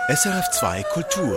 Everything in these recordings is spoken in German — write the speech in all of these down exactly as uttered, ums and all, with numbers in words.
S R F zwei Kultur.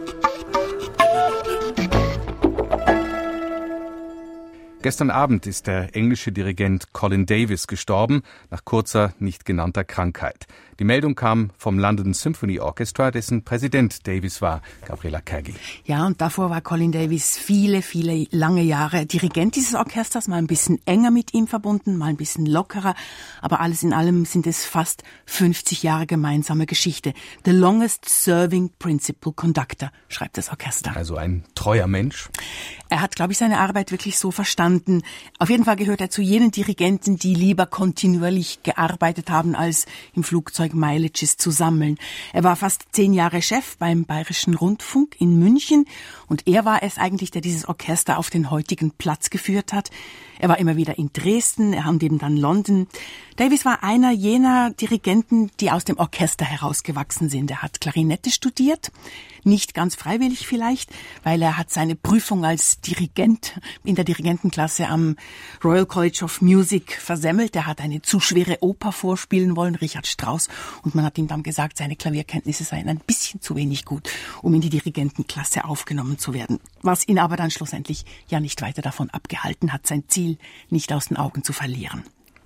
Gestern Abend ist der englische Dirigent Colin Davis gestorben, nach kurzer, nicht genannter Krankheit. Die Meldung kam vom London Symphony Orchestra, dessen Präsident Davis war, Gabriela Kagi. Ja, und davor war Colin Davis viele, viele lange Jahre Dirigent dieses Orchesters, mal ein bisschen enger mit ihm verbunden, mal ein bisschen lockerer. Aber alles in allem sind es fast fünfzig Jahre gemeinsame Geschichte. The longest serving principal conductor, schreibt das Orchester. Also ein treuer Mensch. Er hat, glaube ich, seine Arbeit wirklich so verstanden. Auf jeden Fall gehört er zu jenen Dirigenten, die lieber kontinuierlich gearbeitet haben, als im Flugzeug Mileages zu sammeln. Er war fast zehn Jahre Chef beim Bayerischen Rundfunk in München und er war es eigentlich, der dieses Orchester auf den heutigen Platz geführt hat. Er war immer wieder in Dresden, er hat eben dann London. Davis war einer jener Dirigenten, die aus dem Orchester herausgewachsen sind. Er hat Klarinette studiert, nicht ganz freiwillig vielleicht, weil er hat seine Prüfung als Dirigent in der Dirigentenklasse am Royal College of Music versemmelt. Er hat eine zu schwere Oper vorspielen wollen, Richard Strauss, und man hat ihm dann gesagt, seine Klavierkenntnisse seien ein bisschen zu wenig gut, um in die Dirigentenklasse aufgenommen zu werden. Was ihn aber dann schlussendlich ja nicht weiter davon abgehalten hat, sein Ziel nicht aus den Augen zu verlieren.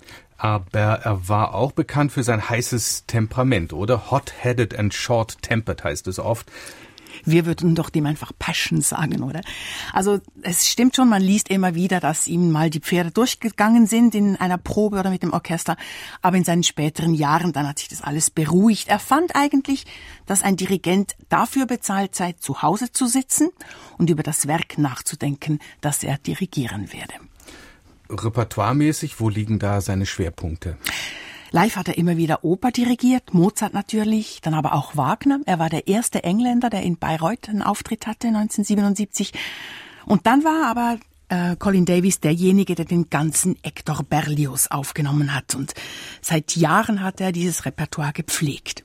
Aber er war auch bekannt für sein heißes Temperament, oder? Hot-headed and short-tempered heißt es oft. Wir würden doch dem einfach Passion sagen, oder? Also es stimmt schon, man liest immer wieder, dass ihm mal die Pferde durchgegangen sind in einer Probe oder mit dem Orchester. Aber in seinen späteren Jahren, dann hat sich das alles beruhigt. Er fand eigentlich, dass ein Dirigent dafür bezahlt sei, zu Hause zu sitzen und über das Werk nachzudenken, das er dirigieren werde. Repertoiremäßig, wo liegen da seine Schwerpunkte? Live hat er immer wieder Oper dirigiert, Mozart natürlich, dann aber auch Wagner. Er war der erste Engländer, der in Bayreuth einen Auftritt hatte, neunzehnhundertsiebenundsiebzig. Und dann war aber äh, Colin Davis derjenige, der den ganzen Hector Berlioz aufgenommen hat. Und seit Jahren hat er dieses Repertoire gepflegt.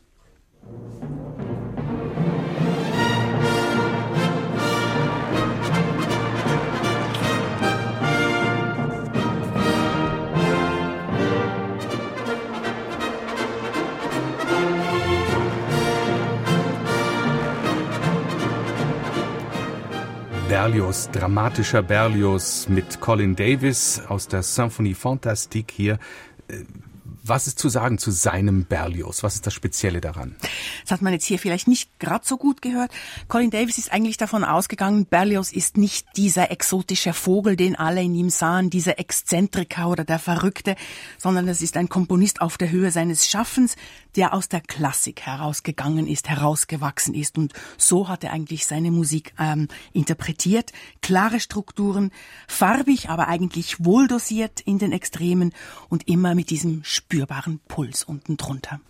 Berlioz, dramatischer Berlioz mit Colin Davis aus der Symphonie Fantastique hier. Was ist zu sagen zu seinem Berlioz? Was ist das Spezielle daran? Das hat man jetzt hier vielleicht nicht gerade so gut gehört. Colin Davis ist eigentlich davon ausgegangen, Berlioz ist nicht dieser exotische Vogel, den alle in ihm sahen, dieser Exzentriker oder der Verrückte, sondern es ist ein Komponist auf der Höhe seines Schaffens, der aus der Klassik herausgegangen ist, herausgewachsen ist. Und so hat er eigentlich seine Musik ähm, interpretiert. Klare Strukturen, farbig, aber eigentlich wohldosiert in den Extremen und immer mit diesem spürbaren Puls unten drunter.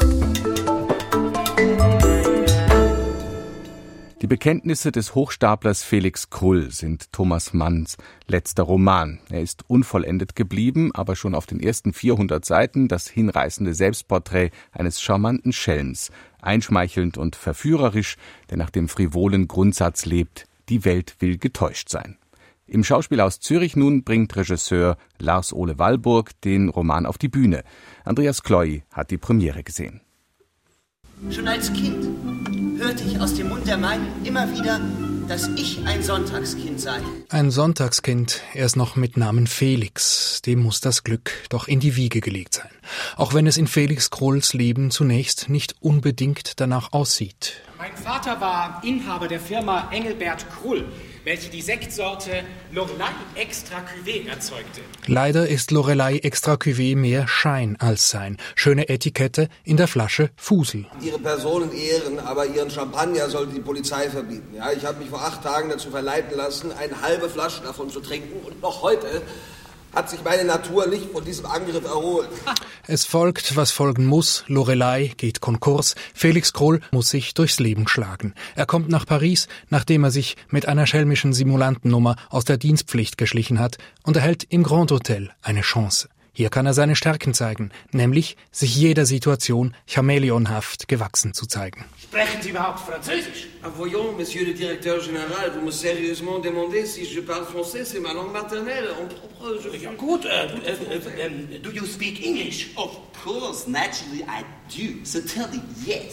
Die Bekenntnisse des Hochstaplers Felix Krull sind Thomas Manns letzter Roman. Er ist unvollendet geblieben, aber schon auf den ersten vierhundert Seiten das hinreißende Selbstporträt eines charmanten Schelms, einschmeichelnd und verführerisch, der nach dem frivolen Grundsatz lebt, die Welt will getäuscht sein. Im Schauspiel aus Zürich nun bringt Regisseur Lars-Ole Wallburg den Roman auf die Bühne. Andreas Kloy hat die Premiere gesehen. Schon als Kind hörte ich aus dem Mund der meinen immer wieder, dass ich ein Sonntagskind sei. Ein Sonntagskind, erst noch mit Namen Felix. Dem muss das Glück doch in die Wiege gelegt sein. Auch wenn es in Felix Krulls Leben zunächst nicht unbedingt danach aussieht. Mein Vater war Inhaber der Firma Engelbert Krull, welche die Sektsorte Lorelei Extra Cuvée erzeugte. Leider ist Lorelei Extra Cuvée mehr Schein als Sein. Schöne Etikette, in der Flasche Fusel. Ihre Personen ehren, aber ihren Champagner sollte die Polizei verbieten. Ja, ich habe mich vor acht Tagen dazu verleiten lassen, eine halbe Flasche davon zu trinken. Und noch heute hat sich meine Natur nicht von diesem Angriff erholt. Es folgt, was folgen muss. Lorelei geht Konkurs. Felix Krull muss sich durchs Leben schlagen. Er kommt nach Paris, nachdem er sich mit einer schelmischen Simulantennummer aus der Dienstpflicht geschlichen hat, und erhält im Grand Hotel eine Chance. Hier kann er seine Stärken zeigen, nämlich sich jeder Situation chamäleonhaft gewachsen zu zeigen. Sprechen Sie überhaupt Französisch? Ah, voyons, Monsieur le Directeur Général, vous me sérieusement demandez si je parle français, c'est ma langue maternelle. Ja gut, äh, äh, äh, do you speak English? Of course, naturally I do. So tell me yes.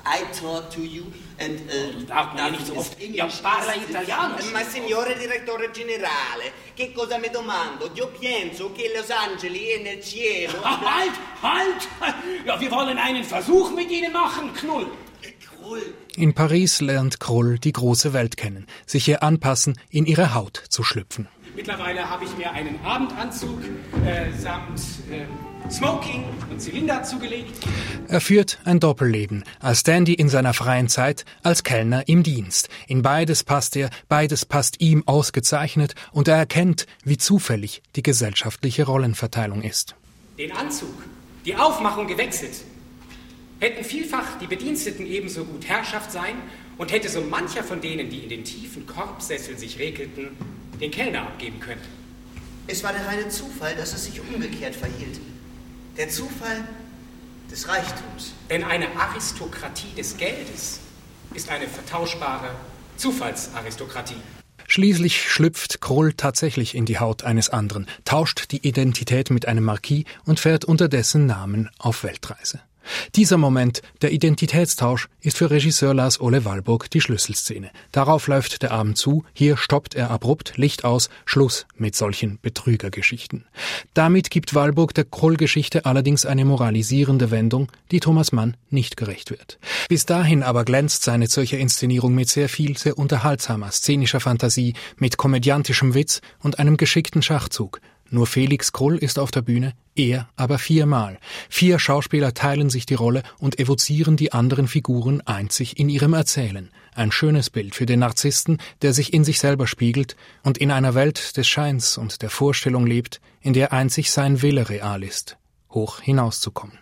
I talk to you and... Uh, darf man ja nicht so oft... Ja, parla italiano. Ma signore direttore generale, che cosa mi domando? Io penso che Los Angeles è nel cielo... Halt, halt! Ja, wir wollen einen Versuch mit Ihnen machen, Krull. Krull. In Paris lernt Krull die große Welt kennen, sich ihr anpassen, in ihre Haut zu schlüpfen. Mittlerweile habe ich mir einen Abendanzug äh, samt äh, Smoking und Zylinder zugelegt. Er führt ein Doppelleben, als Dandy in seiner freien Zeit, als Kellner im Dienst. In beides passt er, beides passt ihm ausgezeichnet und er erkennt, wie zufällig die gesellschaftliche Rollenverteilung ist. Den Anzug, die Aufmachung gewechselt, hätten vielfach die Bediensteten ebenso gut Herrschaft sein und hätte so mancher von denen, die in den tiefen Korbsesseln sich regelten, den Kellner abgeben können. Es war der reine Zufall, dass es sich umgekehrt verhielt. Der Zufall des Reichtums. Denn eine Aristokratie des Geldes ist eine vertauschbare Zufallsaristokratie. Schließlich schlüpft Krull tatsächlich in die Haut eines anderen, tauscht die Identität mit einem Marquis und fährt unter dessen Namen auf Weltreise. Dieser Moment, der Identitätstausch, ist für Regisseur Lars Ole Wallburg die Schlüsselszene. Darauf läuft der Abend zu, hier stoppt er abrupt, Licht aus, Schluss mit solchen Betrügergeschichten. Damit gibt Wallburg der Krull-Geschichte allerdings eine moralisierende Wendung, die Thomas Mann nicht gerecht wird. Bis dahin aber glänzt seine Zürcher Inszenierung mit sehr viel, sehr unterhaltsamer szenischer Fantasie, mit komödiantischem Witz und einem geschickten Schachzug. Nur Felix Krull ist auf der Bühne, er aber viermal. Vier Schauspieler teilen sich die Rolle und evozieren die anderen Figuren einzig in ihrem Erzählen. Ein schönes Bild für den Narzissten, der sich in sich selber spiegelt und in einer Welt des Scheins und der Vorstellung lebt, in der einzig sein Wille real ist, hoch hinauszukommen.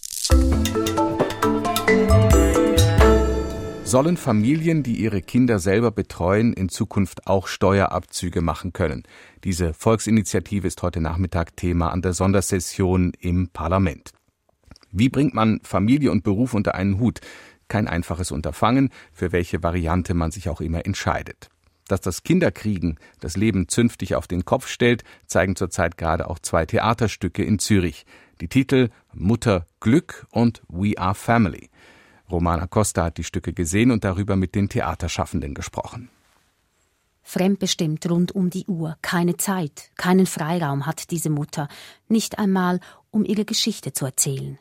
Sollen Familien, die ihre Kinder selber betreuen, in Zukunft auch Steuerabzüge machen können? Diese Volksinitiative ist heute Nachmittag Thema an der Sondersession im Parlament. Wie bringt man Familie und Beruf unter einen Hut? Kein einfaches Unterfangen, für welche Variante man sich auch immer entscheidet. Dass das Kinderkriegen das Leben zünftig auf den Kopf stellt, zeigen zurzeit gerade auch zwei Theaterstücke in Zürich. Die Titel Mutter Glück und We Are Family. Romana Costa hat die Stücke gesehen und darüber mit den Theaterschaffenden gesprochen. Fremdbestimmt rund um die Uhr, keine Zeit, keinen Freiraum hat diese Mutter, nicht einmal, um ihre Geschichte zu erzählen.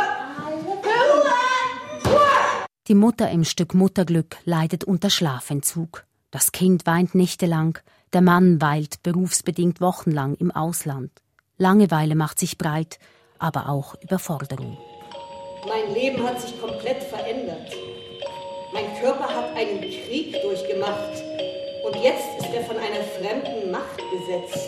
Die Mutter im Stück Mutterglück leidet unter Schlafentzug. Das Kind weint nächtelang, der Mann weilt berufsbedingt wochenlang im Ausland. Langeweile macht sich breit, aber auch Überforderung. Mein Leben hat sich komplett verändert. Mein Körper hat einen Krieg durchgemacht und jetzt ist er von einer fremden Macht besetzt.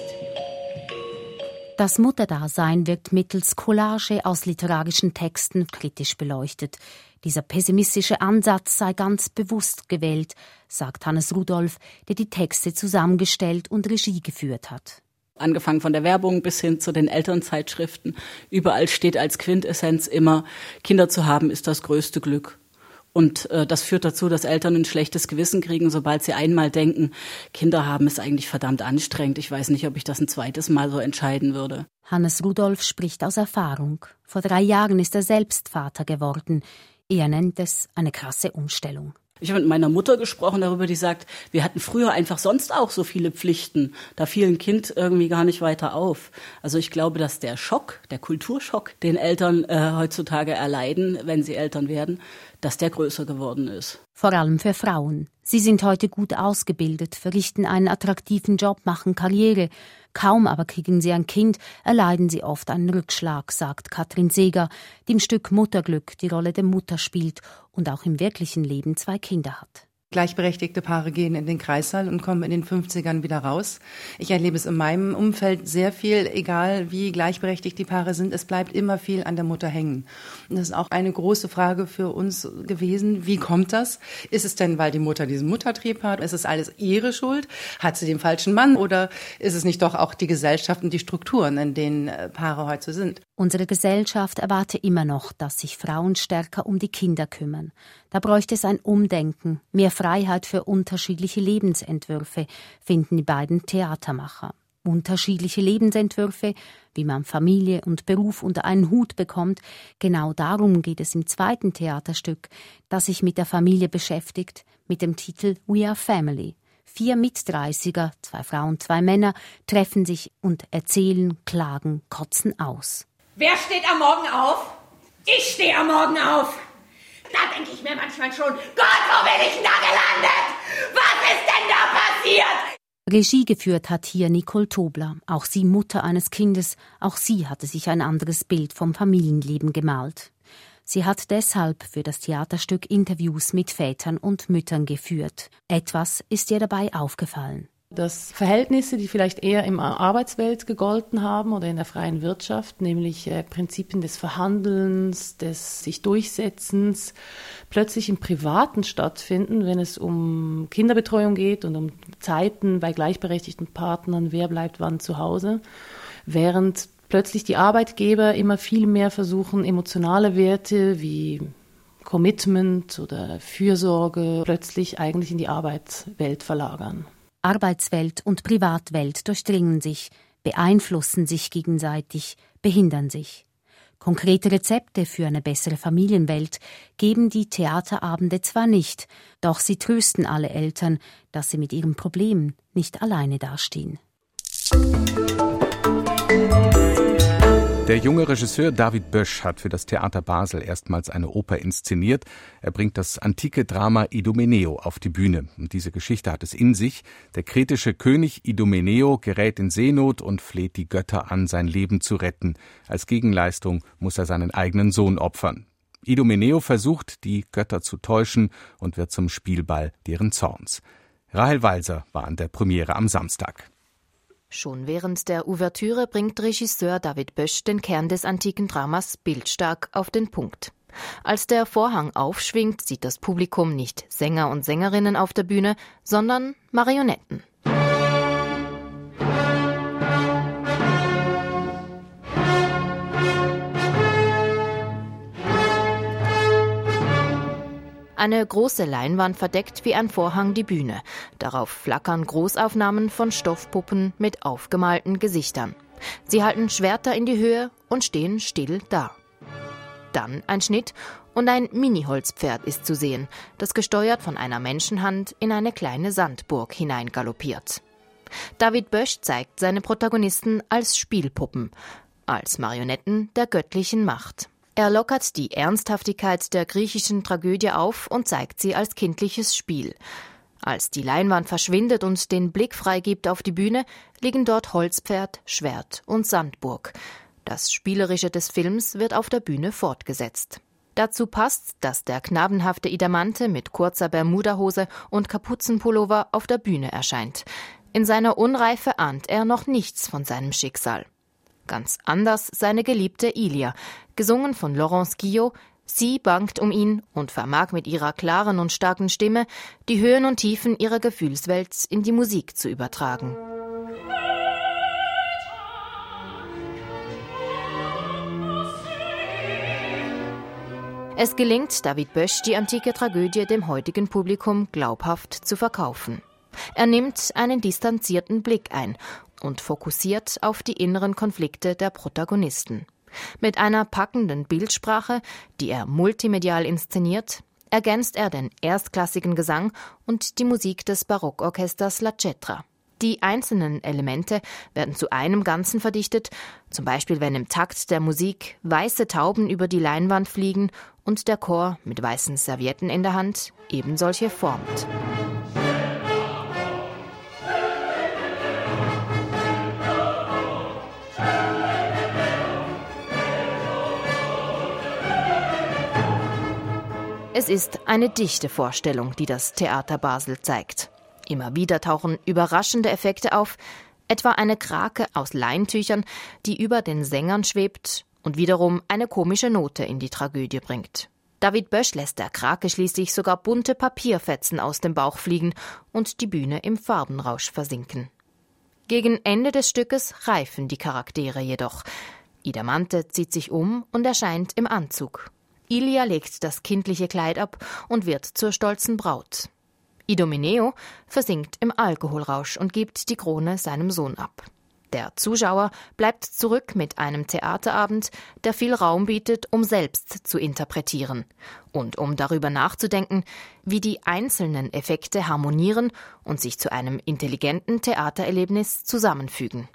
Das Mutterdasein wird mittels Collage aus literarischen Texten kritisch beleuchtet. Dieser pessimistische Ansatz sei ganz bewusst gewählt, sagt Hannes Rudolph, der die Texte zusammengestellt und Regie geführt hat. Angefangen von der Werbung bis hin zu den Elternzeitschriften. Überall steht als Quintessenz immer, Kinder zu haben ist das größte Glück. Und äh, das führt dazu, dass Eltern ein schlechtes Gewissen kriegen, sobald sie einmal denken, Kinder haben ist eigentlich verdammt anstrengend. Ich weiß nicht, ob ich das ein zweites Mal so entscheiden würde. Hannes Rudolph spricht aus Erfahrung. Vor drei Jahren ist er selbst Vater geworden. Er nennt es eine krasse Umstellung. Ich habe mit meiner Mutter gesprochen darüber, die sagt, wir hatten früher einfach sonst auch so viele Pflichten. Da fiel ein Kind irgendwie gar nicht weiter auf. Also ich glaube, dass der Schock, der Kulturschock, den Eltern äh, heutzutage erleiden, wenn sie Eltern werden, dass der größer geworden ist. Vor allem für Frauen. Sie sind heute gut ausgebildet, verrichten einen attraktiven Job, machen Karriere. Kaum aber kriegen sie ein Kind, erleiden sie oft einen Rückschlag, sagt Katrin Seeger, die im Stück Mutterglück die Rolle der Mutter spielt und auch im wirklichen Leben zwei Kinder hat. Gleichberechtigte Paare gehen in den Kreissaal und kommen in den fünfzigern wieder raus. Ich erlebe es in meinem Umfeld sehr viel, egal wie gleichberechtigt die Paare sind, es bleibt immer viel an der Mutter hängen. Und das ist auch eine große Frage für uns gewesen. Wie kommt das? Ist es denn, weil die Mutter diesen Muttertrieb hat? Ist es alles ihre Schuld? Hat sie den falschen Mann? Oder ist es nicht doch auch die Gesellschaft und die Strukturen, in denen Paare heute sind? Unsere Gesellschaft erwarte immer noch, dass sich Frauen stärker um die Kinder kümmern. Da bräuchte es ein Umdenken, mehr Freiheit für unterschiedliche Lebensentwürfe, finden die beiden Theatermacher. Unterschiedliche Lebensentwürfe, wie man Familie und Beruf unter einen Hut bekommt, genau darum geht es im zweiten Theaterstück, das sich mit der Familie beschäftigt, mit dem Titel We Are Family. Vier Mitdreißiger, zwei Frauen, zwei Männer, treffen sich und erzählen, klagen, kotzen aus. Wer steht am Morgen auf? Ich stehe am Morgen auf. Da denke ich mir manchmal schon, Gott, wo bin ich denn da gelandet? Was ist denn da passiert? Regie geführt hat hier Nicole Tobler, auch sie Mutter eines Kindes, auch sie hatte sich ein anderes Bild vom Familienleben gemalt. Sie hat deshalb für das Theaterstück Interviews mit Vätern und Müttern geführt. Etwas ist ihr dabei aufgefallen. Dass Verhältnisse, die vielleicht eher in der Arbeitswelt gegolten haben oder in der freien Wirtschaft, nämlich äh, Prinzipien des Verhandelns, des sich Durchsetzens, plötzlich im Privaten stattfinden, wenn es um Kinderbetreuung geht und um Zeiten bei gleichberechtigten Partnern, wer bleibt wann zu Hause, während plötzlich die Arbeitgeber immer viel mehr versuchen, emotionale Werte wie Commitment oder Fürsorge plötzlich eigentlich in die Arbeitswelt verlagern. Arbeitswelt und Privatwelt durchdringen sich, beeinflussen sich gegenseitig, behindern sich. Konkrete Rezepte für eine bessere Familienwelt geben die Theaterabende zwar nicht, doch sie trösten alle Eltern, dass sie mit ihrem Problem nicht alleine dastehen. Der junge Regisseur David Bösch hat für das Theater Basel erstmals eine Oper inszeniert. Er bringt das antike Drama Idomeneo auf die Bühne. Und diese Geschichte hat es in sich. Der kretische König Idomeneo gerät in Seenot und fleht die Götter an, sein Leben zu retten. Als Gegenleistung muss er seinen eigenen Sohn opfern. Idomeneo versucht, die Götter zu täuschen und wird zum Spielball deren Zorns. Rahel Walser war an der Premiere am Samstag. Schon während der Ouvertüre bringt Regisseur David Bösch den Kern des antiken Dramas bildstark auf den Punkt. Als der Vorhang aufschwingt, sieht das Publikum nicht Sänger und Sängerinnen auf der Bühne, sondern Marionetten. Eine große Leinwand verdeckt wie ein Vorhang die Bühne. Darauf flackern Großaufnahmen von Stoffpuppen mit aufgemalten Gesichtern. Sie halten Schwerter in die Höhe und stehen still da. Dann ein Schnitt und ein Mini-Holzpferd ist zu sehen, das gesteuert von einer Menschenhand in eine kleine Sandburg hineingaloppiert. David Bösch zeigt seine Protagonisten als Spielpuppen, als Marionetten der göttlichen Macht. Er lockert die Ernsthaftigkeit der griechischen Tragödie auf und zeigt sie als kindliches Spiel. Als die Leinwand verschwindet und den Blick freigibt auf die Bühne, liegen dort Holzpferd, Schwert und Sandburg. Das Spielerische des Films wird auf der Bühne fortgesetzt. Dazu passt, dass der knabenhafte Idamante mit kurzer Bermudahose und Kapuzenpullover auf der Bühne erscheint. In seiner Unreife ahnt er noch nichts von seinem Schicksal. Ganz anders seine Geliebte Ilia, gesungen von Laurence Guillot. Sie bangt um ihn und vermag mit ihrer klaren und starken Stimme die Höhen und Tiefen ihrer Gefühlswelt in die Musik zu übertragen. Es gelingt David Bösch, die antike Tragödie dem heutigen Publikum glaubhaft zu verkaufen. Er nimmt einen distanzierten Blick ein und fokussiert auf die inneren Konflikte der Protagonisten. Mit einer packenden Bildsprache, die er multimedial inszeniert, ergänzt er den erstklassigen Gesang und die Musik des Barockorchesters La Cetra. Die einzelnen Elemente werden zu einem Ganzen verdichtet, zum Beispiel wenn im Takt der Musik weiße Tauben über die Leinwand fliegen und der Chor mit weißen Servietten in der Hand ebensolche formt. Es ist eine dichte Vorstellung, die das Theater Basel zeigt. Immer wieder tauchen überraschende Effekte auf, etwa eine Krake aus Leintüchern, die über den Sängern schwebt und wiederum eine komische Note in die Tragödie bringt. David Bösch lässt der Krake schließlich sogar bunte Papierfetzen aus dem Bauch fliegen und die Bühne im Farbenrausch versinken. Gegen Ende des Stückes reifen die Charaktere jedoch. Idamante zieht sich um und erscheint im Anzug. Ilia legt das kindliche Kleid ab und wird zur stolzen Braut. Idomeneo versinkt im Alkoholrausch und gibt die Krone seinem Sohn ab. Der Zuschauer bleibt zurück mit einem Theaterabend, der viel Raum bietet, um selbst zu interpretieren und um darüber nachzudenken, wie die einzelnen Effekte harmonieren und sich zu einem intelligenten Theatererlebnis zusammenfügen.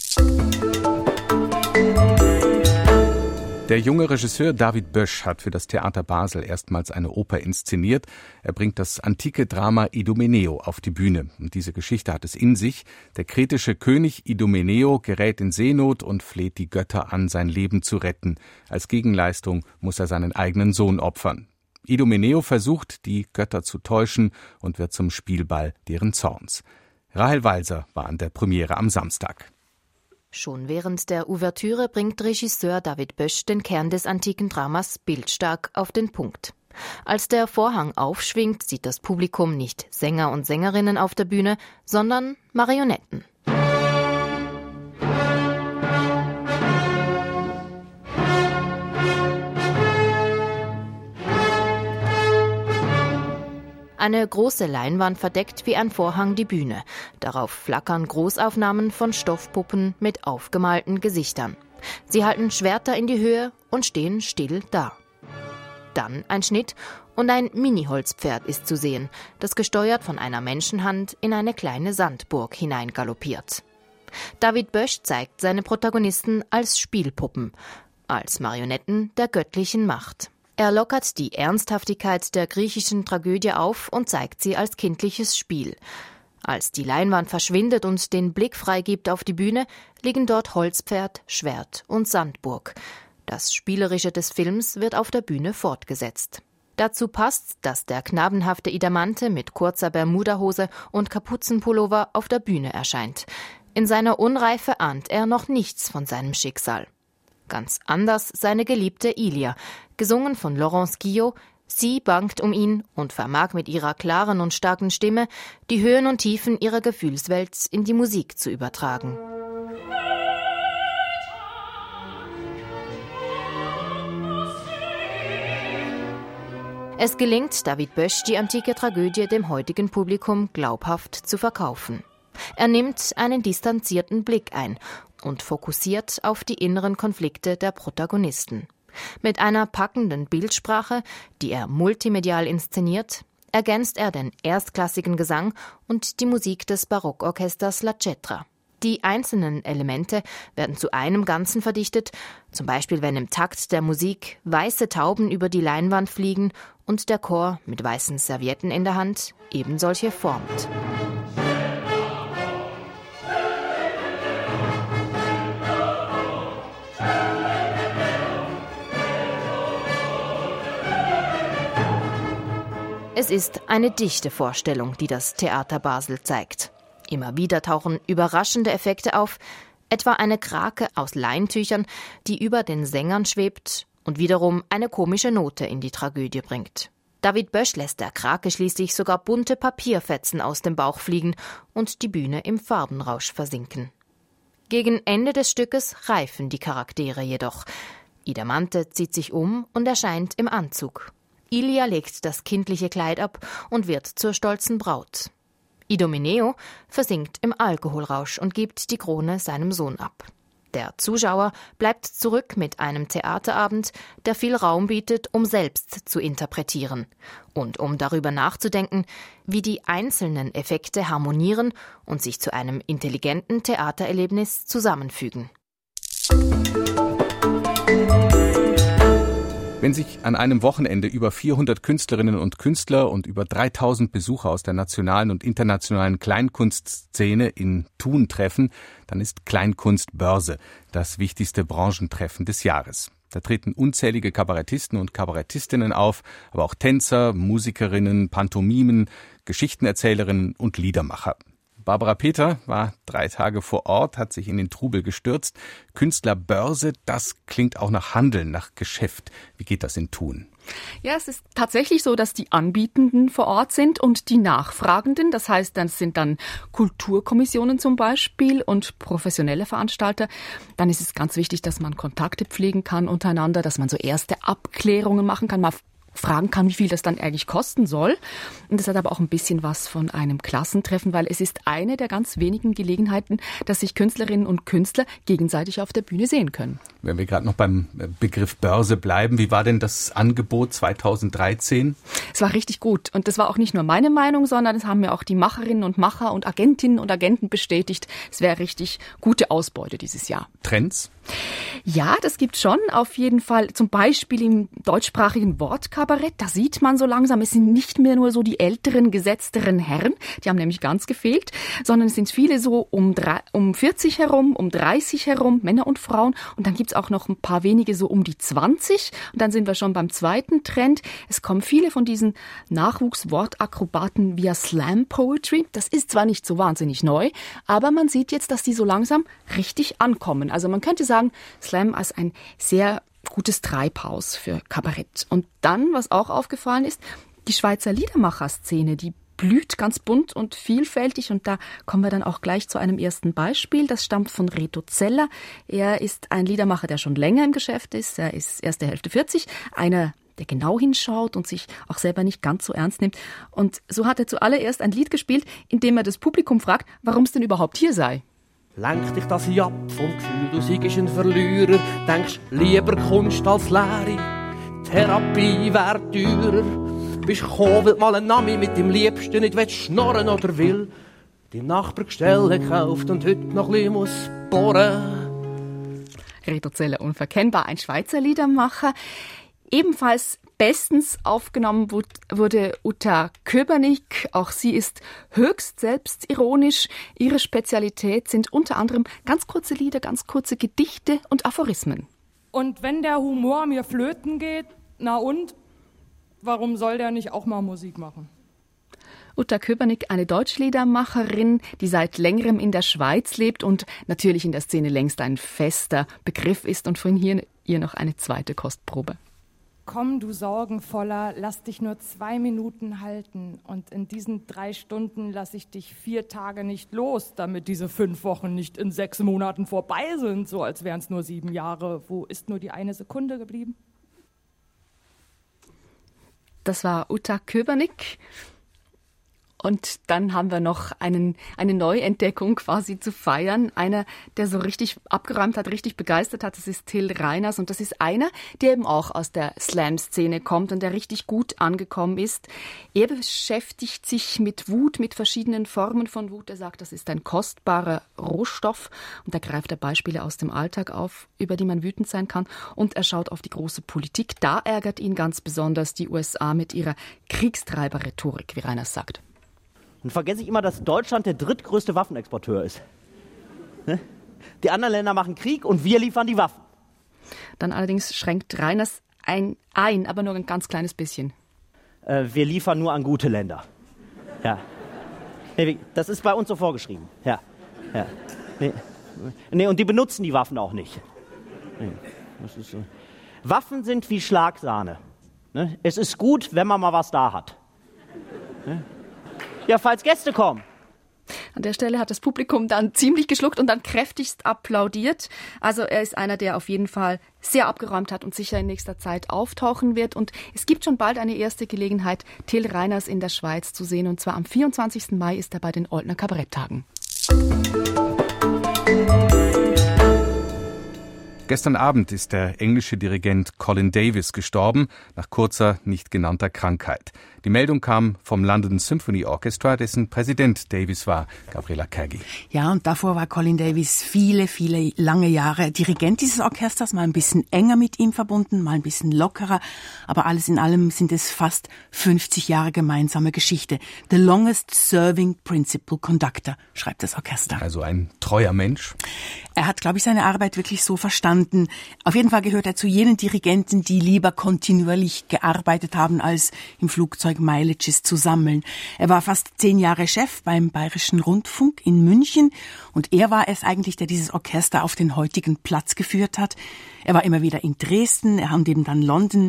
Der junge Regisseur David Bösch hat für das Theater Basel erstmals eine Oper inszeniert. Er bringt das antike Drama Idomeneo auf die Bühne. Und diese Geschichte hat es in sich. Der kretische König Idomeneo gerät in Seenot und fleht die Götter an, sein Leben zu retten. Als Gegenleistung muss er seinen eigenen Sohn opfern. Idomeneo versucht, die Götter zu täuschen und wird zum Spielball deren Zorns. Rahel Walser war an der Premiere am Samstag. Schon während der Ouvertüre bringt Regisseur David Bösch den Kern des antiken Dramas bildstark auf den Punkt. Als der Vorhang aufschwingt, sieht das Publikum nicht Sänger und Sängerinnen auf der Bühne, sondern Marionetten. Eine große Leinwand verdeckt wie ein Vorhang die Bühne. Darauf flackern Großaufnahmen von Stoffpuppen mit aufgemalten Gesichtern. Sie halten Schwerter in die Höhe und stehen still da. Dann ein Schnitt und ein Mini-Holzpferd ist zu sehen, das gesteuert von einer Menschenhand in eine kleine Sandburg hineingaloppiert. David Bösch zeigt seine Protagonisten als Spielpuppen, als Marionetten der göttlichen Macht. Er lockert die Ernsthaftigkeit der griechischen Tragödie auf und zeigt sie als kindliches Spiel. Als die Leinwand verschwindet und den Blick freigibt auf die Bühne, liegen dort Holzpferd, Schwert und Sandburg. Das Spielerische des Films wird auf der Bühne fortgesetzt. Dazu passt, dass der knabenhafte Idamante mit kurzer Bermudahose und Kapuzenpullover auf der Bühne erscheint. In seiner Unreife ahnt er noch nichts von seinem Schicksal. Ganz anders seine Geliebte Ilia, gesungen von Laurence Guillot. Sie bangt um ihn und vermag mit ihrer klaren und starken Stimme die Höhen und Tiefen ihrer Gefühlswelt in die Musik zu übertragen. Es gelingt David Bösch, die antike Tragödie dem heutigen Publikum glaubhaft zu verkaufen. Er nimmt einen distanzierten Blick ein und fokussiert auf die inneren Konflikte der Protagonisten. Mit einer packenden Bildsprache, die er multimedial inszeniert, ergänzt er den erstklassigen Gesang und die Musik des Barockorchesters La Cetra. Die einzelnen Elemente werden zu einem Ganzen verdichtet, zum Beispiel wenn im Takt der Musik weiße Tauben über die Leinwand fliegen und der Chor mit weißen Servietten in der Hand ebensolche formt. Es ist eine dichte Vorstellung, die das Theater Basel zeigt. Immer wieder tauchen überraschende Effekte auf, etwa eine Krake aus Leintüchern, die über den Sängern schwebt und wiederum eine komische Note in die Tragödie bringt. David Bösch lässt der Krake schließlich sogar bunte Papierfetzen aus dem Bauch fliegen und die Bühne im Farbenrausch versinken. Gegen Ende des Stückes reifen die Charaktere jedoch. Idamante zieht sich um und erscheint im Anzug. Ilia legt das kindliche Kleid ab und wird zur stolzen Braut. Idomeneo versinkt im Alkoholrausch und gibt die Krone seinem Sohn ab. Der Zuschauer bleibt zurück mit einem Theaterabend, der viel Raum bietet, um selbst zu interpretieren und um darüber nachzudenken, wie die einzelnen Effekte harmonieren und sich zu einem intelligenten Theatererlebnis zusammenfügen. Wenn sich an einem Wochenende über vierhundert Künstlerinnen und Künstler und über dreitausend Besucher aus der nationalen und internationalen Kleinkunstszene in Thun treffen, dann ist Kleinkunstbörse das wichtigste Branchentreffen des Jahres. Da treten unzählige Kabarettisten und Kabarettistinnen auf, aber auch Tänzer, Musikerinnen, Pantomimen, Geschichtenerzählerinnen und Liedermacher. Barbara Peter war drei Tage vor Ort, hat sich in den Trubel gestürzt. Künstlerbörse, das klingt auch nach Handeln, nach Geschäft. Wie geht das in Thun? Ja, es ist tatsächlich so, dass die Anbietenden vor Ort sind und die Nachfragenden. Das heißt, das sind dann Kulturkommissionen zum Beispiel und professionelle Veranstalter. Dann ist es ganz wichtig, dass man Kontakte pflegen kann untereinander, dass man so erste Abklärungen machen kann, mal fragen kann, wie viel das dann eigentlich kosten soll. Und das hat aber auch ein bisschen was von einem Klassentreffen, weil es ist eine der ganz wenigen Gelegenheiten, dass sich Künstlerinnen und Künstler gegenseitig auf der Bühne sehen können. Wenn wir gerade noch beim Begriff Börse bleiben, wie war denn das Angebot zweitausenddreizehn? Es war richtig gut. Und das war auch nicht nur meine Meinung, sondern es haben mir auch die Macherinnen und Macher und Agentinnen und Agenten bestätigt. Es wäre richtig gute Ausbeute dieses Jahr. Trends? Ja, das gibt schon auf jeden Fall. Zum Beispiel im deutschsprachigen Wortkabarett. Da sieht man so langsam, es sind nicht mehr nur so die älteren, gesetzteren Herren. Die haben nämlich ganz gefehlt. Sondern es sind viele so um, drei, um vierzig herum, um dreißig herum, Männer und Frauen. Und dann gibt's auch noch ein paar wenige so um die zwanzig. Und dann sind wir schon beim zweiten Trend. Es kommen viele von diesen Nachwuchswortakrobaten via Slam Poetry. Das ist zwar nicht so wahnsinnig neu, aber man sieht jetzt, dass die so langsam richtig ankommen. Also man könnte sagen, Slam als ein sehr gutes Treibhaus für Kabarett. Und dann, was auch aufgefallen ist, die Schweizer Liedermacher-Szene, die blüht ganz bunt und vielfältig. Und da kommen wir dann auch gleich zu einem ersten Beispiel. Das stammt von Reto Zeller. Er ist ein Liedermacher, der schon länger im Geschäft ist. Er ist erste Hälfte vierzig, einer, der genau hinschaut und sich auch selber nicht ganz so ernst nimmt. Und so hat er zuallererst ein Lied gespielt, in dem er das Publikum fragt, warum es denn überhaupt hier sei. Lenkt dich das ab vom Gefühl, du seist ein Verlierer. Denkst lieber Kunst als Lehre. Therapie wär teurer. Bist gekommen, weil du mal einen Nami mit dem Liebsten nicht willst schnorren oder will. Dein Nachbar Gestelle kauft und heute noch ein bisschen muss bohren. Reto Zeller, unverkennbar, ein Schweizer Liedermacher. Ebenfalls bestens aufgenommen wurde Uta Köbernick. Auch sie ist höchst selbstironisch. Ihre Spezialität sind unter anderem ganz kurze Lieder, ganz kurze Gedichte und Aphorismen. Und wenn der Humor mir flöten geht, na und? Warum soll der nicht auch mal Musik machen? Uta Köbernick, eine Deutschliedermacherin, die seit längerem in der Schweiz lebt und natürlich in der Szene längst ein fester Begriff ist. Und von hier ihr noch eine zweite Kostprobe. Komm, du Sorgenvoller, lass dich nur zwei Minuten halten. Und in diesen drei Stunden lass ich dich vier Tage nicht los, damit diese fünf Wochen nicht in sechs Monaten vorbei sind, so als wären es nur sieben Jahre. Wo ist nur die eine Sekunde geblieben? Das war Uta Köbernick. Und dann haben wir noch einen, eine Neuentdeckung quasi zu feiern. Einer, der so richtig abgeräumt hat, richtig begeistert hat, das ist Till Reiners. Und das ist einer, der eben auch aus der Slam-Szene kommt und der richtig gut angekommen ist. Er beschäftigt sich mit Wut, mit verschiedenen Formen von Wut. Er sagt, das ist ein kostbarer Rohstoff. Und da greift er Beispiele aus dem Alltag auf, über die man wütend sein kann. Und er schaut auf die große Politik. Da ärgert ihn ganz besonders die U S A mit ihrer Kriegstreiber-Rhetorik, wie Reiners sagt. Und vergesse ich immer, dass Deutschland der drittgrößte Waffenexporteur ist. Ne? Die anderen Länder machen Krieg und wir liefern die Waffen. Dann allerdings schränkt Reiners ein, ein aber nur ein ganz kleines bisschen. Äh, wir liefern nur an gute Länder. Ja. Nee, das ist bei uns so vorgeschrieben. Ja. Ja. Nee. Nee, und die benutzen die Waffen auch nicht. Nee. Das ist so. Waffen sind wie Schlagsahne. Ne? Es ist gut, wenn man mal was da hat. Ne? Ja, falls Gäste kommen. An der Stelle hat das Publikum dann ziemlich geschluckt und dann kräftigst applaudiert. Also er ist einer, der auf jeden Fall sehr abgeräumt hat und sicher in nächster Zeit auftauchen wird. Und es gibt schon bald eine erste Gelegenheit, Till Reiners in der Schweiz zu sehen. Und zwar am vierundzwanzigsten Mai ist er bei den Oldner Kabaretttagen. Gestern Abend ist der englische Dirigent Colin Davis gestorben, nach kurzer, nicht genannter Krankheit. Die Meldung kam vom London Symphony Orchestra, dessen Präsident Davis war, Gabriela Kergi. Ja, und davor war Colin Davis viele, viele lange Jahre Dirigent dieses Orchesters, mal ein bisschen enger mit ihm verbunden, mal ein bisschen lockerer. Aber alles in allem sind es fast fünfzig Jahre gemeinsame Geschichte. The longest serving principal conductor, schreibt das Orchester. Also ein treuer Mensch. Er hat, glaube ich, seine Arbeit wirklich so verstanden. Auf jeden Fall gehört er zu jenen Dirigenten, die lieber kontinuierlich gearbeitet haben, als im Flugzeug Mileages zu sammeln. Er war fast zehn Jahre Chef beim Bayerischen Rundfunk in München und er war es eigentlich, der dieses Orchester auf den heutigen Platz geführt hat. Er war immer wieder in Dresden, er und eben dann London.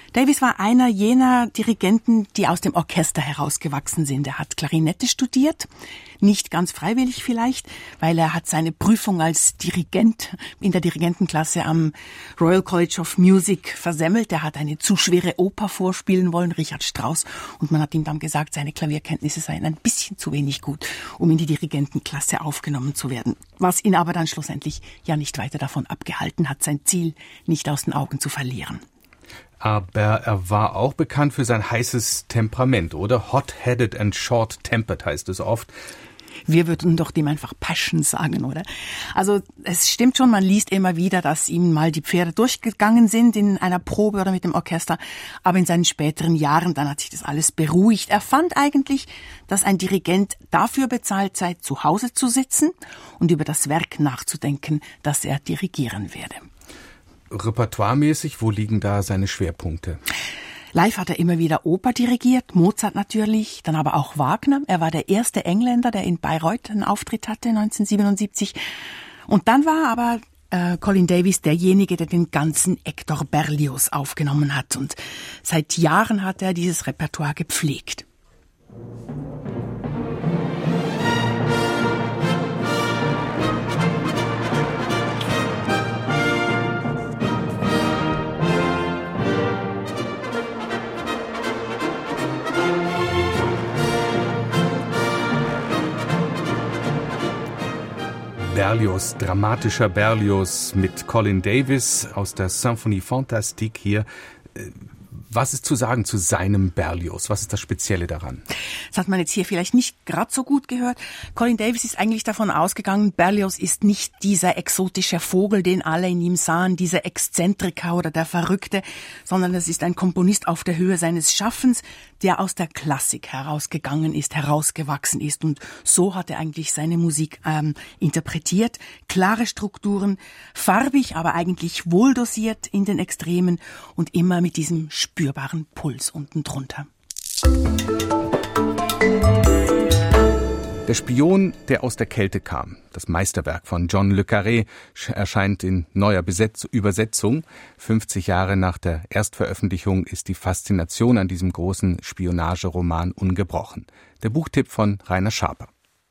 Davis war einer jener Dirigenten, die aus dem Orchester herausgewachsen sind. Er hat Klarinette studiert, nicht ganz freiwillig vielleicht, weil er hat seine Prüfung als Dirigent in der Dirigentenklasse am Royal College of Music versemmelt. Er hat eine zu schwere Oper vorspielen wollen, Richard Strauss, und man hat ihm dann gesagt, seine Klavierkenntnisse seien ein bisschen zu wenig gut, um in die Dirigentenklasse aufgenommen zu werden. Was ihn aber dann schlussendlich ja nicht weiter davon abgehalten hat, sein Ziel nicht aus den Augen zu verlieren. Aber er war auch bekannt für sein heißes Temperament, oder? Hot-headed and short-tempered heißt es oft. Wir würden doch dem einfach Passion sagen, oder? Also es stimmt schon, man liest immer wieder, dass ihm mal die Pferde durchgegangen sind in einer Probe oder mit dem Orchester. Aber in seinen späteren Jahren, dann hat sich das alles beruhigt. Er fand eigentlich, dass ein Dirigent dafür bezahlt sei, zu Hause zu sitzen und über das Werk nachzudenken, das er dirigieren werde. Repertoiremäßig, wo liegen da seine Schwerpunkte? Live hat er immer wieder Oper dirigiert, Mozart natürlich, dann aber auch Wagner. Er war der erste Engländer, der in Bayreuth einen Auftritt hatte, neunzehnhundertsiebenundsiebzig. Und dann war aber äh, Colin Davis derjenige, der den ganzen Hector Berlioz aufgenommen hat. Und seit Jahren hat er dieses Repertoire gepflegt. Berlioz, dramatischer Berlioz mit Colin Davis aus der Symphonie Fantastique hier. Was ist zu sagen zu seinem Berlioz? Was ist das Spezielle daran? Das hat man jetzt hier vielleicht nicht gerade so gut gehört. Colin Davis ist eigentlich davon ausgegangen, Berlioz ist nicht dieser exotische Vogel, den alle in ihm sahen, dieser Exzentriker oder der Verrückte, sondern es ist ein Komponist auf der Höhe seines Schaffens, der aus der Klassik herausgegangen ist, herausgewachsen ist. Und so hat er eigentlich seine Musik ähm, interpretiert. Klare Strukturen, farbig, aber eigentlich wohldosiert in den Extremen und immer mit diesem spürbaren Puls unten drunter. Der Spion, der aus der Kälte kam. Das Meisterwerk von John le Carré erscheint in neuer Besetz- Übersetzung. fünfzig Jahre nach der Erstveröffentlichung ist die Faszination an diesem großen Spionageroman ungebrochen. Der Buchtipp von Rainer Schaper.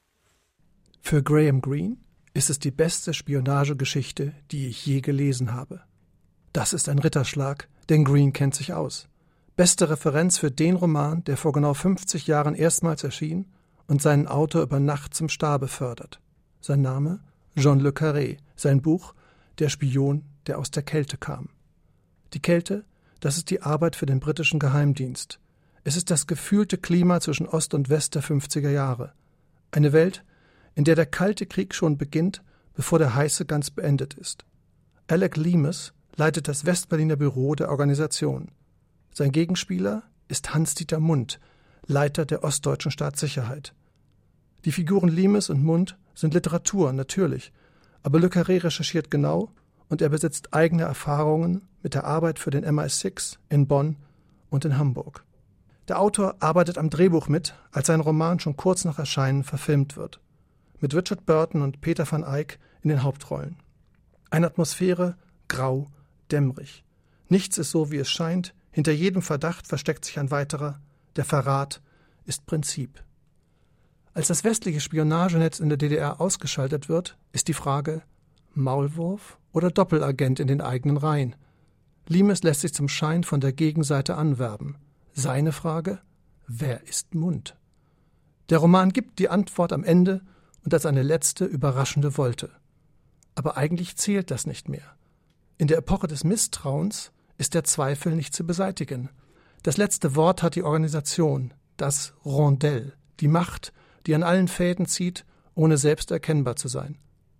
Für Graham Greene ist es die beste Spionagegeschichte, die ich je gelesen habe. Das ist ein Ritterschlag, denn Greene kennt sich aus. Beste Referenz für den Roman, der vor genau fünfzig Jahren erstmals erschien und seinen Autor über Nacht zum Star befördert. Sein Name? John le Carré. Sein Buch? Der Spion, der aus der Kälte kam. Die Kälte, das ist die Arbeit für den britischen Geheimdienst. Es ist das gefühlte Klima zwischen Ost und West der fünfziger Jahre. Eine Welt, in der der Kalte Krieg schon beginnt, bevor der heiße ganz beendet ist. Alec Leamis leitet das Westberliner Büro der Organisation. Sein Gegenspieler ist Hans-Dieter Mundt, Leiter der ostdeutschen Staatssicherheit. Die Figuren Leamis und Mundt sind Literatur, natürlich, aber Le Carré recherchiert genau und er besitzt eigene Erfahrungen mit der Arbeit für den M I sechs in Bonn und in Hamburg. Der Autor arbeitet am Drehbuch mit, als sein Roman schon kurz nach Erscheinen verfilmt wird. Mit Richard Burton und Peter van Eyck in den Hauptrollen. Eine Atmosphäre grau, dämmerig. Nichts ist so, wie es scheint. Hinter jedem Verdacht versteckt sich ein weiterer. Der Verrat ist Prinzip. Als das westliche Spionagenetz in der D D R ausgeschaltet wird, ist die Frage Maulwurf oder Doppelagent in den eigenen Reihen. Leamis lässt sich zum Schein von der Gegenseite anwerben. Seine Frage: Wer ist Mundt? Der Roman gibt die Antwort am Ende und als eine letzte überraschende Wolte. Aber eigentlich zählt das nicht mehr. In der Epoche des Misstrauens ist der Zweifel nicht zu beseitigen. Das letzte Wort hat die Organisation, das Rondell, die Macht, die an allen Fäden zieht, ohne selbst erkennbar zu sein.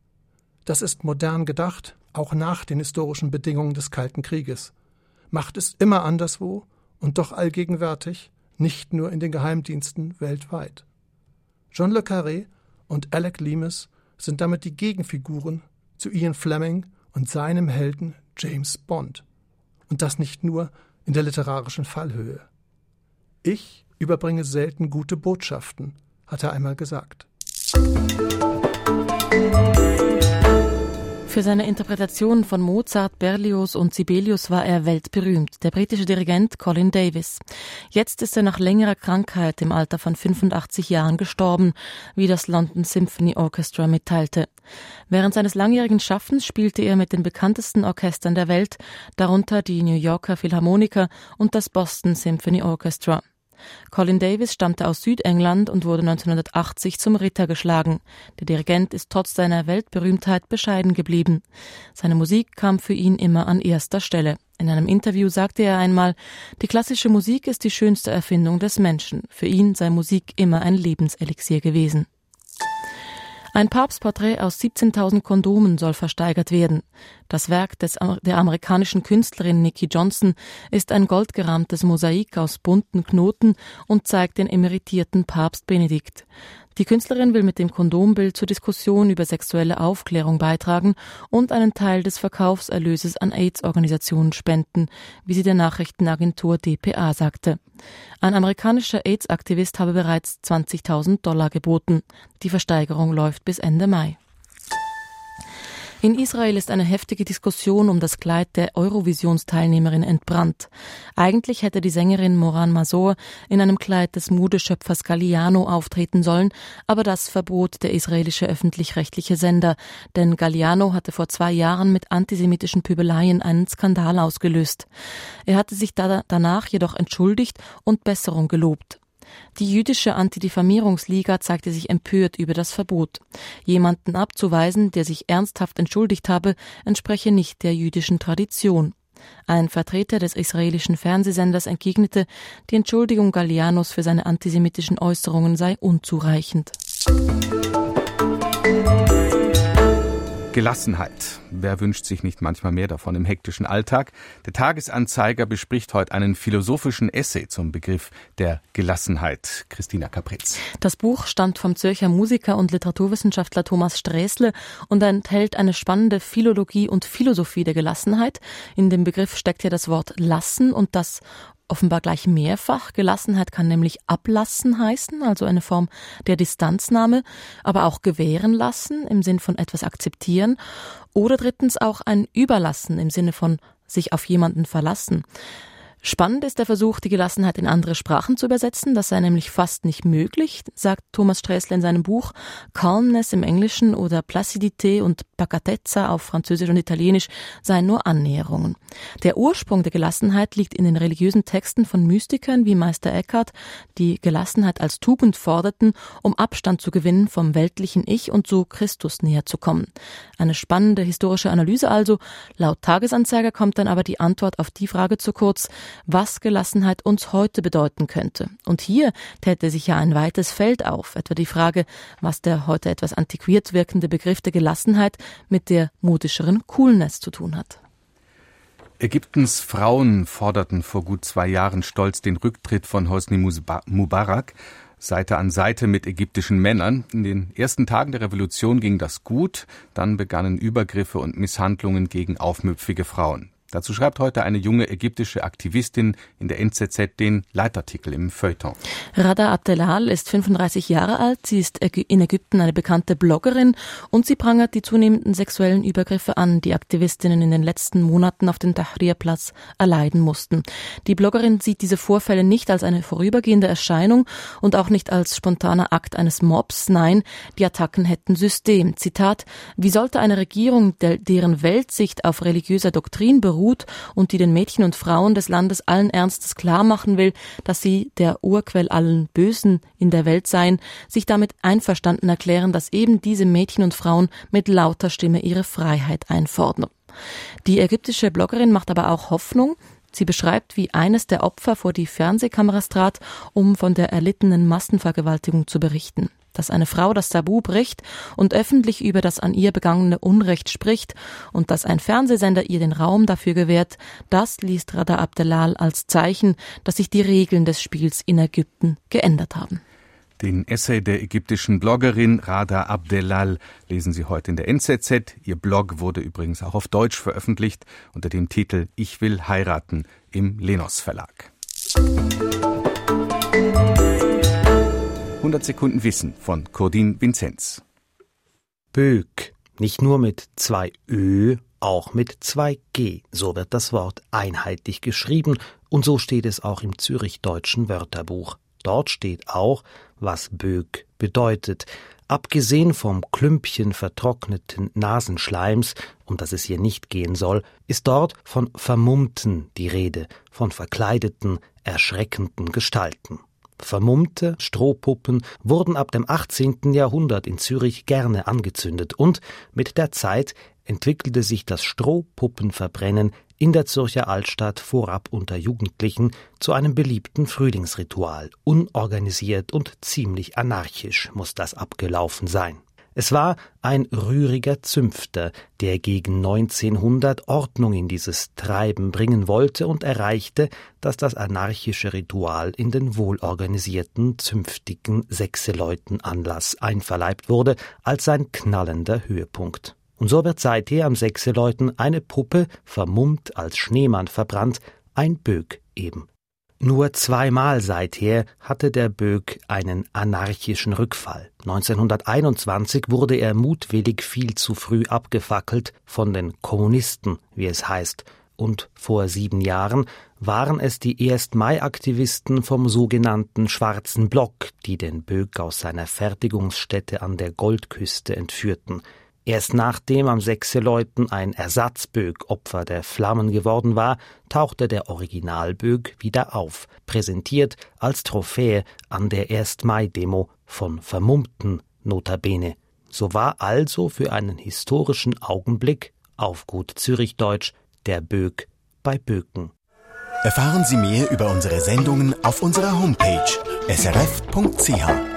Das ist modern gedacht, auch nach den historischen Bedingungen des Kalten Krieges. Macht ist immer anderswo und doch allgegenwärtig, nicht nur in den Geheimdiensten weltweit. John le Carré und Alec Leamis sind damit die Gegenfiguren zu Ian Fleming und seinem Helden James Bond. Und das nicht nur in der literarischen Fallhöhe. Ich überbringe selten gute Botschaften, hat er einmal gesagt. Für seine Interpretation von Mozart, Berlioz und Sibelius war er weltberühmt, der britische Dirigent Colin Davis. Jetzt ist er nach längerer Krankheit im Alter von fünfundachtzig Jahren gestorben, wie das London Symphony Orchestra mitteilte. Während seines langjährigen Schaffens spielte er mit den bekanntesten Orchestern der Welt, darunter die New Yorker Philharmoniker und das Boston Symphony Orchestra. Colin Davis stammte aus Südengland und wurde neunzehnhundertachtzig zum Ritter geschlagen. Der Dirigent ist trotz seiner Weltberühmtheit bescheiden geblieben. Seine Musik kam für ihn immer an erster Stelle. In einem Interview sagte er einmal, die klassische Musik ist die schönste Erfindung des Menschen. Für ihn sei Musik immer ein Lebenselixier gewesen. Ein Papstporträt aus siebzehntausend Kondomen soll versteigert werden. Das Werk des, der amerikanischen Künstlerin Nikki Johnson ist ein goldgerahmtes Mosaik aus bunten Knoten und zeigt den emeritierten Papst Benedikt. Die Künstlerin will mit dem Kondombild zur Diskussion über sexuelle Aufklärung beitragen und einen Teil des Verkaufserlöses an AIDS-Organisationen spenden, wie sie der Nachrichtenagentur D P A sagte. Ein amerikanischer AIDS-Aktivist habe bereits zwanzigtausend Dollar geboten. Die Versteigerung läuft bis Ende Mai. In Israel ist eine heftige Diskussion um das Kleid der Eurovisionsteilnehmerin entbrannt. Eigentlich hätte die Sängerin Moran Mazor in einem Kleid des Modeschöpfers Galliano auftreten sollen, aber das verbot der israelische öffentlich-rechtliche Sender, denn Galliano hatte vor zwei Jahren mit antisemitischen Pöbeleien einen Skandal ausgelöst. Er hatte sich da danach jedoch entschuldigt und Besserung gelobt. Die jüdische Antidiffamierungsliga zeigte sich empört über das Verbot. Jemanden abzuweisen, der sich ernsthaft entschuldigt habe, entspreche nicht der jüdischen Tradition. Ein Vertreter des israelischen Fernsehsenders entgegnete, die Entschuldigung Gallianos für seine antisemitischen Äußerungen sei unzureichend. Gelassenheit. Wer wünscht sich nicht manchmal mehr davon im hektischen Alltag? Der Tagesanzeiger bespricht heute einen philosophischen Essay zum Begriff der Gelassenheit. Christina Kapritz. Das Buch stammt vom Zürcher Musiker und Literaturwissenschaftler Thomas Sträßle und enthält eine spannende Philologie und Philosophie der Gelassenheit. In dem Begriff steckt ja das Wort lassen und das offenbar gleich mehrfach. Gelassenheit kann nämlich ablassen heißen, also eine Form der Distanznahme, aber auch gewähren lassen im Sinn von etwas akzeptieren oder drittens auch ein Überlassen im Sinne von sich auf jemanden verlassen. Spannend ist der Versuch, die Gelassenheit in andere Sprachen zu übersetzen. Das sei nämlich fast nicht möglich, sagt Thomas Sträßle in seinem Buch. Calmness im Englischen oder Placidité und Pacatezza auf Französisch und Italienisch seien nur Annäherungen. Der Ursprung der Gelassenheit liegt in den religiösen Texten von Mystikern wie Meister Eckhart, die Gelassenheit als Tugend forderten, um Abstand zu gewinnen vom weltlichen Ich und so Christus näher zu kommen. Eine spannende historische Analyse also. Laut Tagesanzeiger kommt dann aber die Antwort auf die Frage zu kurz, was Gelassenheit uns heute bedeuten könnte. Und hier täte sich ja ein weites Feld auf, etwa die Frage, was der heute etwas antiquiert wirkende Begriff der Gelassenheit mit der modischeren Coolness zu tun hat. Ägyptens Frauen forderten vor gut zwei Jahren stolz den Rücktritt von Hosni Mubarak, Seite an Seite mit ägyptischen Männern. In den ersten Tagen der Revolution ging das gut, dann begannen Übergriffe und Misshandlungen gegen aufmüpfige Frauen. Dazu schreibt heute eine junge ägyptische Aktivistin in der N Z Z den Leitartikel im Feuilleton. Rada Abdelal ist fünfunddreißig Jahre alt, sie ist in Ägypten eine bekannte Bloggerin und sie prangert die zunehmenden sexuellen Übergriffe an, die Aktivistinnen in den letzten Monaten auf dem Tahrir-Platz erleiden mussten. Die Bloggerin sieht diese Vorfälle nicht als eine vorübergehende Erscheinung und auch nicht als spontaner Akt eines Mobs. Nein, die Attacken hätten System. Zitat: Wie sollte eine Regierung, deren Weltsicht auf religiöser Doktrin beruht, und die den Mädchen und Frauen des Landes allen Ernstes klar machen will, dass sie der Urquell allen Bösen in der Welt seien, sich damit einverstanden erklären, dass eben diese Mädchen und Frauen mit lauter Stimme ihre Freiheit einfordern. Die ägyptische Bloggerin macht aber auch Hoffnung. Sie beschreibt, wie eines der Opfer vor die Fernsehkameras trat, um von der erlittenen Massenvergewaltigung zu berichten. Dass eine Frau das Tabu bricht und öffentlich über das an ihr begangene Unrecht spricht und dass ein Fernsehsender ihr den Raum dafür gewährt, das liest Rada Abdelal als Zeichen, dass sich die Regeln des Spiels in Ägypten geändert haben. Den Essay der ägyptischen Bloggerin Rada Abdelal lesen Sie heute in der N Z Z. Ihr Blog wurde übrigens auch auf Deutsch veröffentlicht unter dem Titel Ich will heiraten im Lenos Verlag. hundert Sekunden Wissen von Cordin Vinzenz. Böck. Nicht nur mit zwei Ö, auch mit zwei G. So wird das Wort einheitlich geschrieben und so steht es auch im Zürichdeutschen Wörterbuch. Dort steht auch, was Böck bedeutet. Abgesehen vom Klümpchen vertrockneten Nasenschleims, um das es hier nicht gehen soll, ist dort von Vermummten die Rede, von verkleideten, erschreckenden Gestalten. Vermummte Strohpuppen wurden ab dem achtzehnten Jahrhundert in Zürich gerne angezündet und mit der Zeit entwickelte sich das Strohpuppenverbrennen in der Zürcher Altstadt vorab unter Jugendlichen zu einem beliebten Frühlingsritual. Unorganisiert und ziemlich anarchisch muss das abgelaufen sein. Es war ein rühriger Zünfter, der gegen neunzehnhundert Ordnung in dieses Treiben bringen wollte und erreichte, dass das anarchische Ritual in den wohlorganisierten, zünftigen Sechseleuten-Anlass einverleibt wurde als sein knallender Höhepunkt. Und so wird seither am Sechseleuten eine Puppe, vermummt als Schneemann verbrannt, ein Böck eben. Nur zweimal seither hatte der Böck einen anarchischen Rückfall. neunzehnhunderteinundzwanzig wurde er mutwillig viel zu früh abgefackelt von den Kommunisten, wie es heißt. Und vor sieben Jahren waren es die Erst-Mai-Aktivisten vom sogenannten Schwarzen Block, die den Böck aus seiner Fertigungsstätte an der Goldküste entführten. Erst nachdem am Sechseleuten ein Ersatzböck Opfer der Flammen geworden war, tauchte der Originalböck wieder auf, präsentiert als Trophäe an der Erst-Mai-Demo von Vermummten notabene. So war also für einen historischen Augenblick, auf gut Zürichdeutsch, der Böck bei Böken. Erfahren Sie mehr über unsere Sendungen auf unserer Homepage s r f punkt c h.